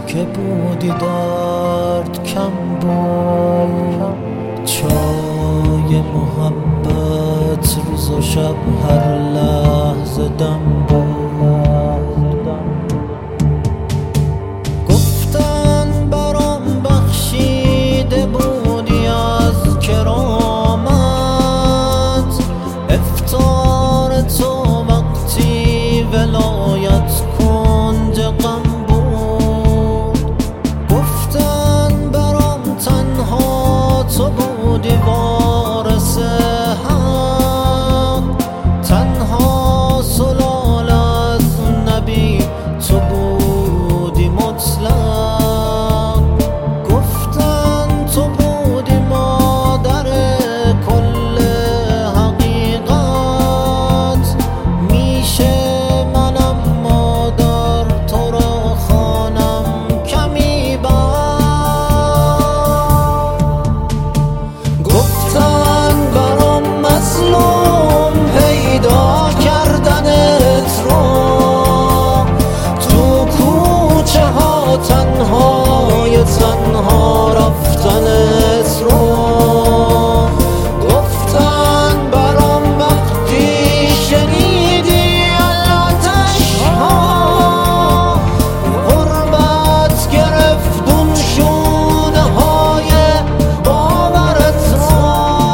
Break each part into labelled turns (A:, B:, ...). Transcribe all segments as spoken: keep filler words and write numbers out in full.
A: که بودی درد کم بود، چای محبت روز و شب هر لحظه دم بود. گفتن برام بخشیده بودی از کرامت، افطار تو وقتی ولایت کنج غم بود. گفتن برام تنها تو بودی وارث حق، تنها سلال از نبی تو بودی مطلق. گفتن تو بودی مادر کل حقیقت، میشه منم مادر تو را خوانم کمی بد. گفتن برام مظلوم پیدا کردنت رو، تو کوچه ها تنهای تنها رفتنت رو. گفتن برام وقتی شنیدی علتش ها، غربت گرفت اون شونه های باورت رو.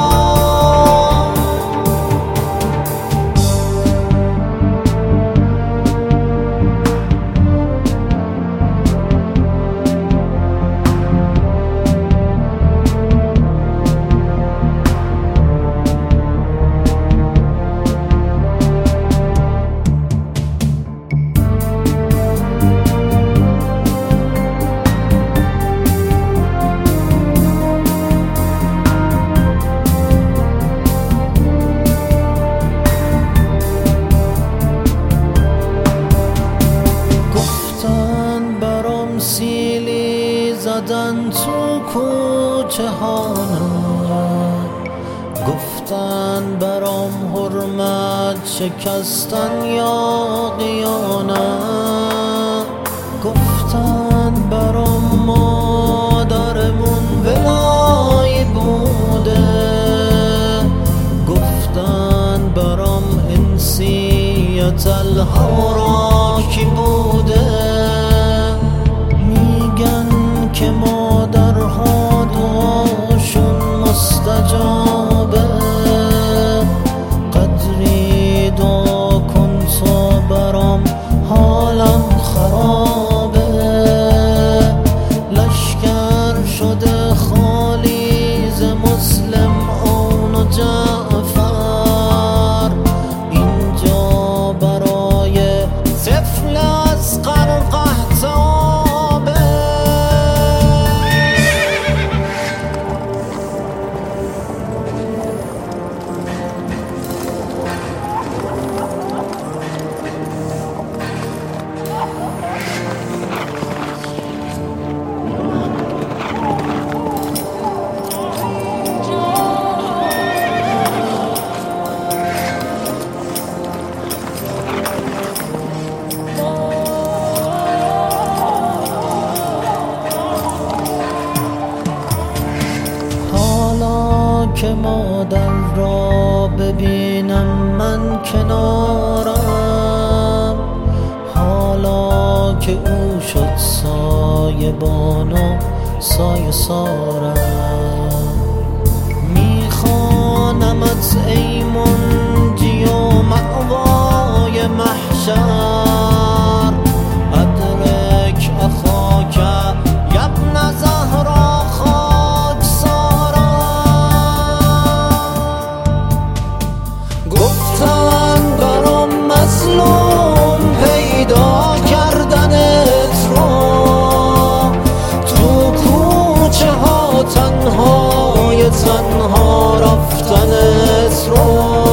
A: سیلی زدن تو کوچه ها، گفتن برام حرمت شکستن یا قیانت. گفتن برام مادرمون ولایی بوده، گفتن برام انسیت الحراکی بوده. که مادرها دعاشون مستجابه، قدری دعا کن تا برام حالم خرابه. لشکر شده خالی ز مسلم اون و جعفر، اینجا برای طفل اصغر قحطابه. که مادر را ببینم من کنارم، حالا که او شد سایبان و سایه سارم. میخوانمت ای منجی و مأوای محشر، ادرک اخاک یبن زهرا مظلوم پیدا کردنت رو، تو کوچه ها تنهای تنها رفتنت رو.